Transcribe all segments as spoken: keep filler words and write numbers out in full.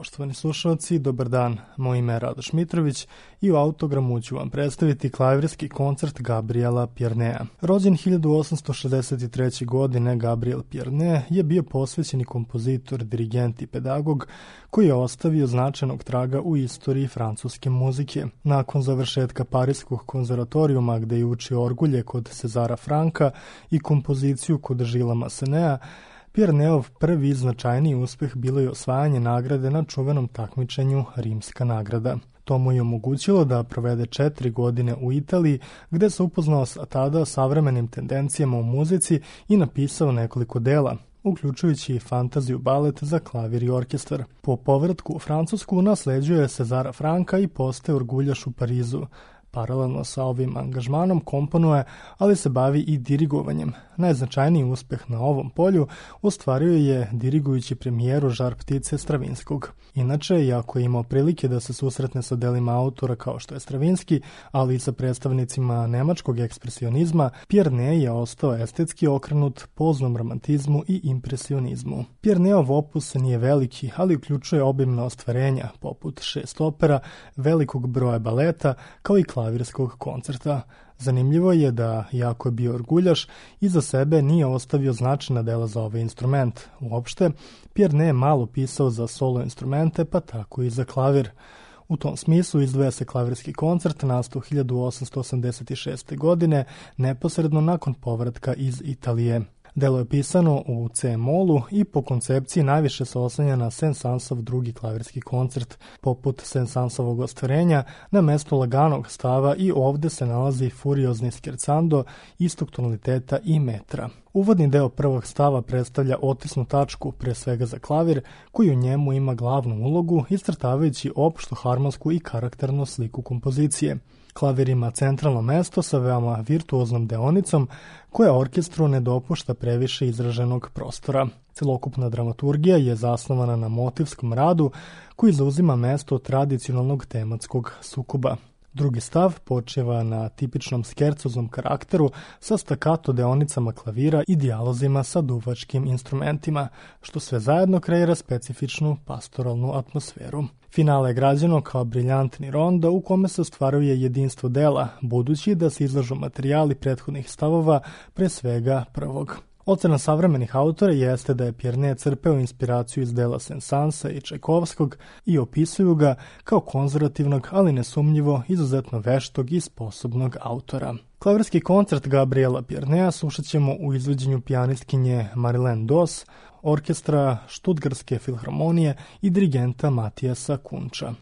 Poštovani slušalci, dobar dan. Moje ime je Radoš Mitrović i u Autogramu ću vam predstaviti klavirski koncert Gabriela Piernea. Rođen hiljadu osamsto šezdeset treće. godine, Gabriel Pierne je bio posvećeni kompozitor, dirigent i pedagog koji je ostavio značajnog traga u istoriji francuske muzike. Nakon završetka Pariskog konzervatorijuma, gde je učio orgulje kod Cezara Franka i kompoziciju kod Žila Massenea, Pierneov prvi i značajniji uspeh bilo je osvajanje nagrade na čuvenom takmičenju Rimska nagrada. To mu je omogućilo da provede četiri godine u Italiji, gde se upoznao sa tada savremenim tendencijama u muzici i napisao nekoliko dela, uključujući i fantaziju balet za klavir i orkestar. Po povratku u Francusku nasleđuje Cezara Franka i postaje orguljaš u Parizu. Paralelno sa ovim angažmanom komponuje, ali se bavi i dirigovanjem. Najznačajniji uspeh na ovom polju ostvario je dirigujući premijeru Žar ptice Stravinskog. Inače, iako je imao prilike da se susretne sa delima autora kao što je Stravinski, ali i sa predstavnicima nemačkog ekspresionizma, Pierne je ostao estetski okrenut poznom romantizmu i impresionizmu. Pierneov opus nije veliki, ali uključuje obimna ostvarenja, poput šest opera, velikog broja baleta, kao i klavirskog koncerta. Zanimljivo je da, iako je bio orguljaš, iza sebe nije ostavio značajna dela za ovaj instrument. Uopšte, Pierne je malo pisao za solo instrumente, pa tako i za klavir. U tom smislu izdvaja se klavirski koncert nastao hiljadu osamsto osamdeset šeste. godine, neposredno nakon povratka iz Italije. Delo je pisano u C-molu i po koncepciji najviše se oslanja na Saint-Saënsov drugi klavirski koncert. Poput Saint-Saënsovog ostvarenja, na mesto laganog stava i ovde se nalazi furiozni skerzando istog tonaliteta i metra. Uvodni deo prvog stava predstavlja otisnu tačku, pre svega za klavir, koji u njemu ima glavnu ulogu, iscrtavajući opštu harmonsku i karakternu sliku kompozicije. Klavir ima centralno mesto sa veoma virtuoznom deonicom, koja orkestru ne dopušta previše izraženog prostora. Celokupna dramaturgija je zasnovana na motivskom radu, koji zauzima mesto tradicionalnog tematskog sukoba. Drugi stav počeva na tipičnom skerzoznom karakteru sa stakato deonicama klavira i dijalozima sa duvačkim instrumentima, što sve zajedno kreira specifičnu pastoralnu atmosferu. Finale je građeno kao briljantni rondo u kome se ostvaruje jedinstvo dela, budući da se izlažu materijali prethodnih stavova, pre svega prvog. Ocena savremenih autora jeste da je Pierne crpeo inspiraciju iz dela Saint-Saënsa i Čajkovskog i opisuju ga kao konzervativnog, ali nesumnjivo izuzetno veštog i sposobnog autora. Klavirski koncert Gabriela Piernea slušat ćemo u izvođenju pijanistkinje Marilène Dos, orkestra Štutgartske filharmonije i dirigenta Matijasa Kunča.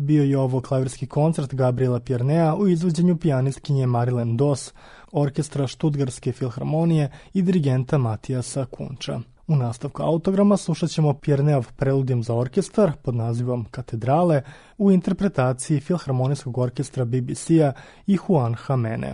bio je ovo klavirski koncert Gabriela Piernea u izvođenju pijanistkinje Marilyn Doss, orkestra Štutgartske filharmonije i dirigenta Matijasa Kunča. U nastavku autograma slušat ćemo Pierneov preludijum za orkestar pod nazivom Katedrale u interpretaciji Filharmonijskog orkestra B B C-a i Juan Jamene.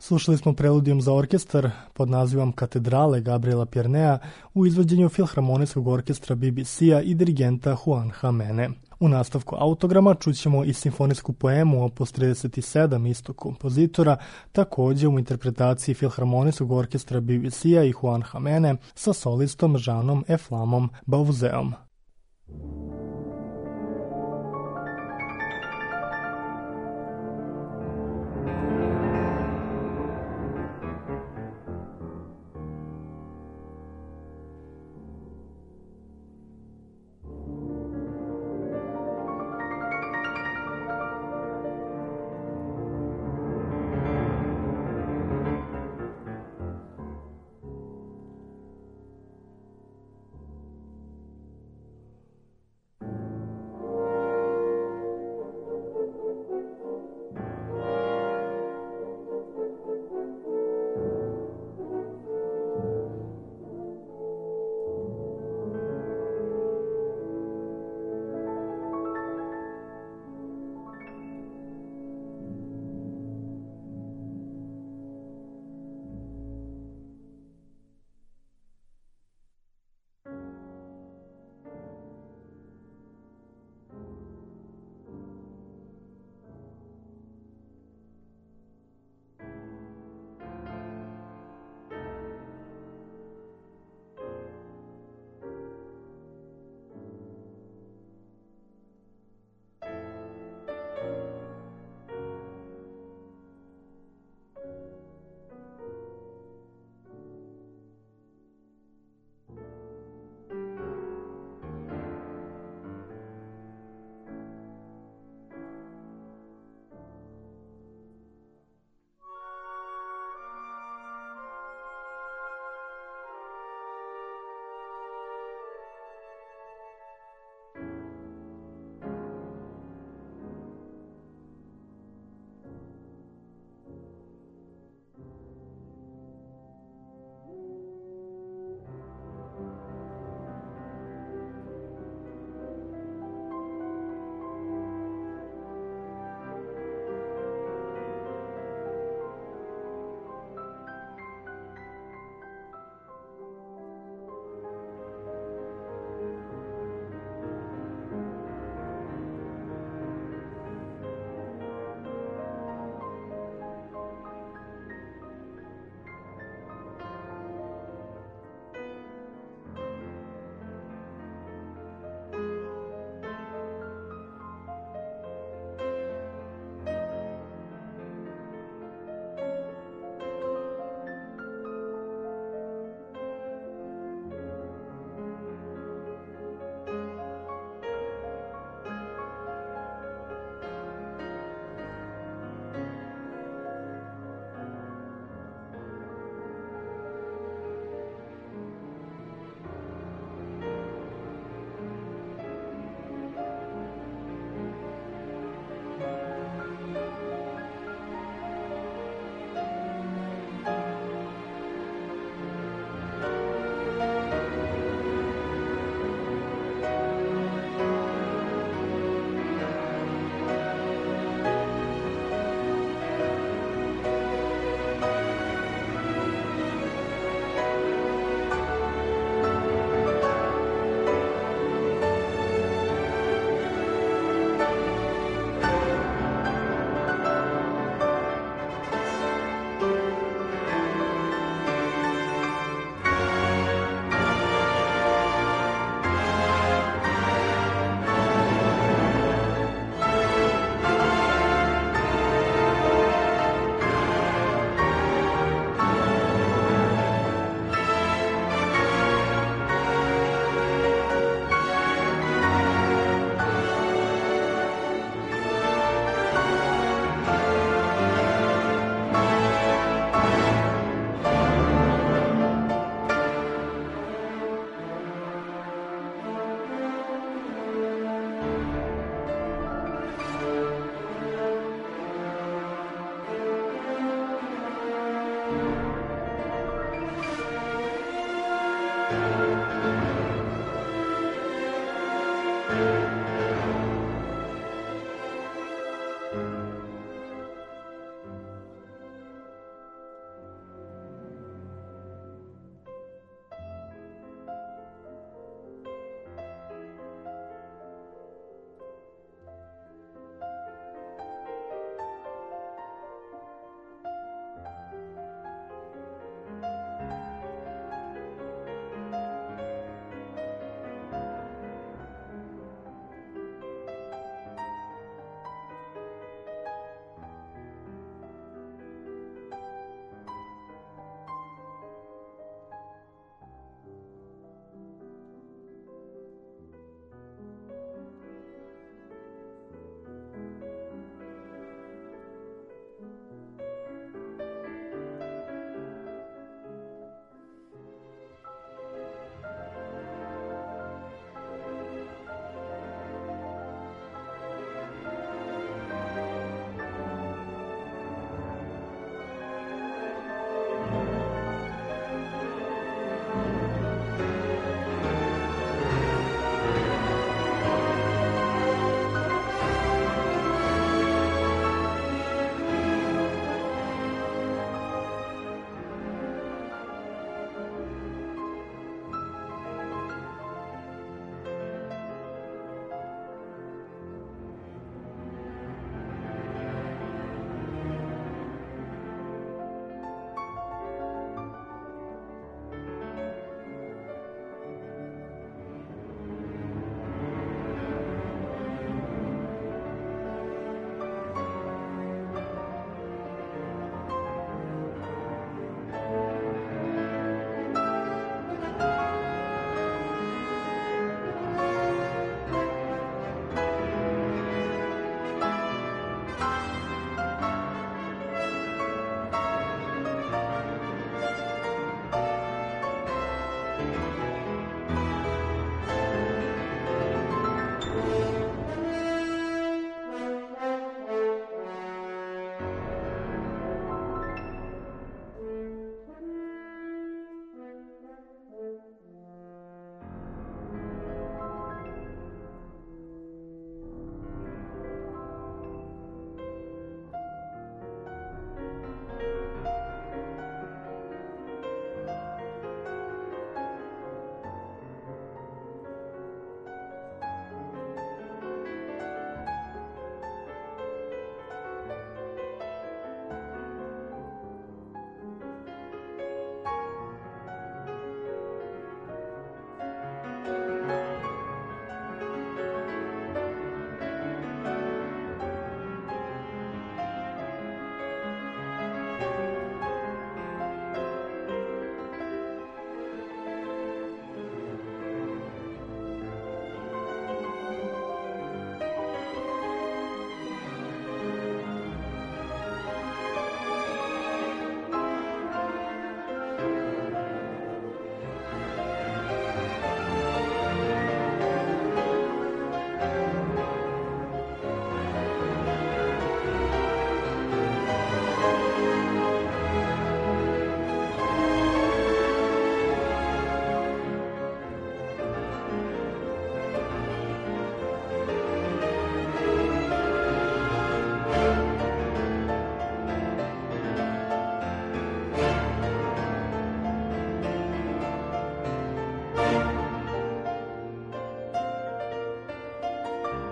Slušali smo preludijum za orkestar pod nazivom Katedrale Gabriela Piernea u izvođenju Filharmonijskog orkestra B B C-a i dirigenta Juanha Mene. U nastavku autograma čućemo i simfonijsku poemu opus trideset sedam istog kompozitora, također u interpretaciji Filharmonijskog orkestra B B C-a i Juanha Mene sa solistom Jeanom Eflamom Bauzeom.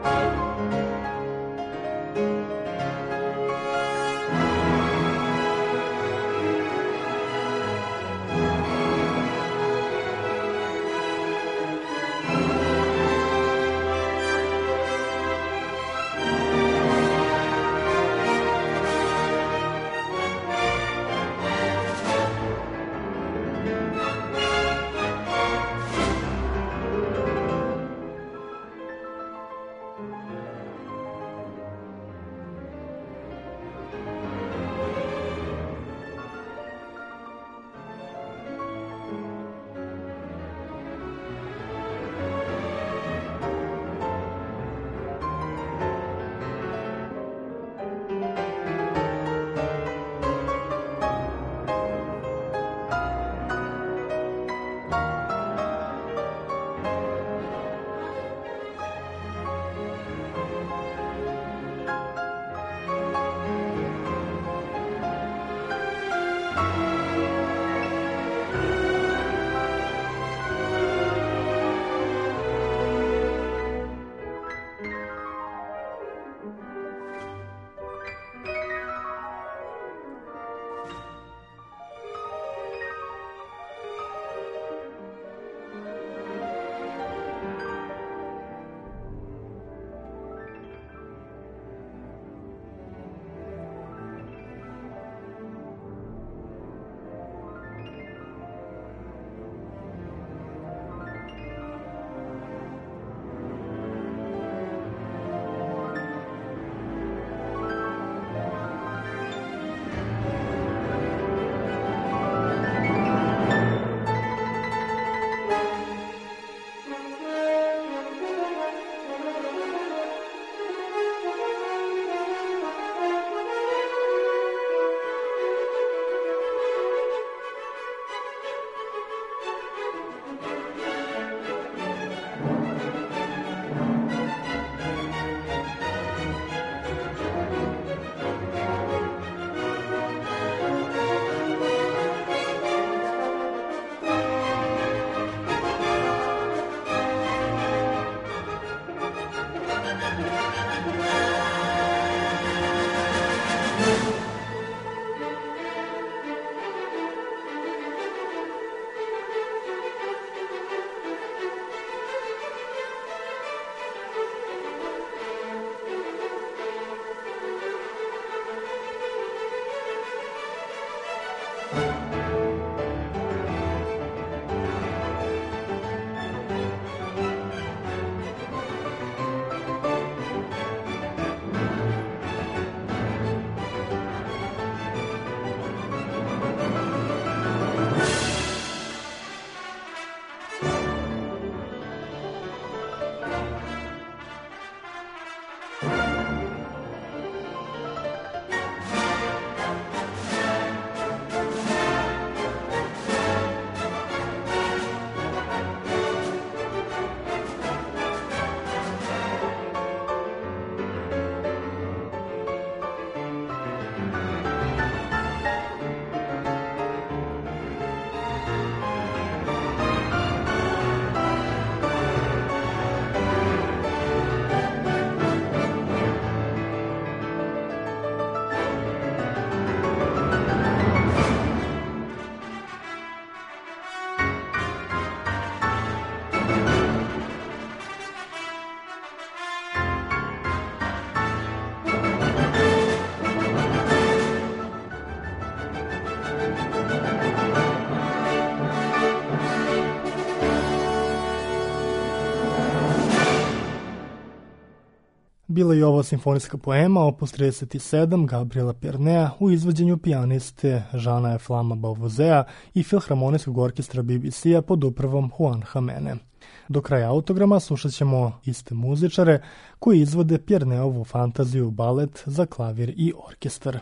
Bila je ovo simfonijska poema opus trideset sedam Gabriela Piernea u izvođenju pijaniste Žana Eflama Bauvozea i Filharmonijskog orkestra B B C-a pod upravom Juan Jamene. Do kraja autograma slušat ćemo iste muzičare koji izvode Pierneovu fantaziju balet za klavir i orkestar.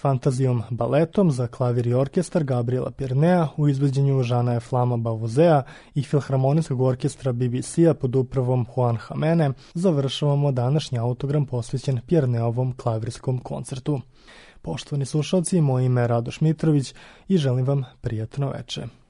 Fantazijom baletom za klavir i orkestar Gabriela Piernea u izvođenju Žana Eflama Bavuzea i Filharmonijskog orkestra B B C-a pod upravom Juan Jamene završavamo današnji autogram posvećen Pierneovom klavirskom koncertu. Poštovani slušalci, moje ime je Radoš Mitrović i želim vam prijatno veče.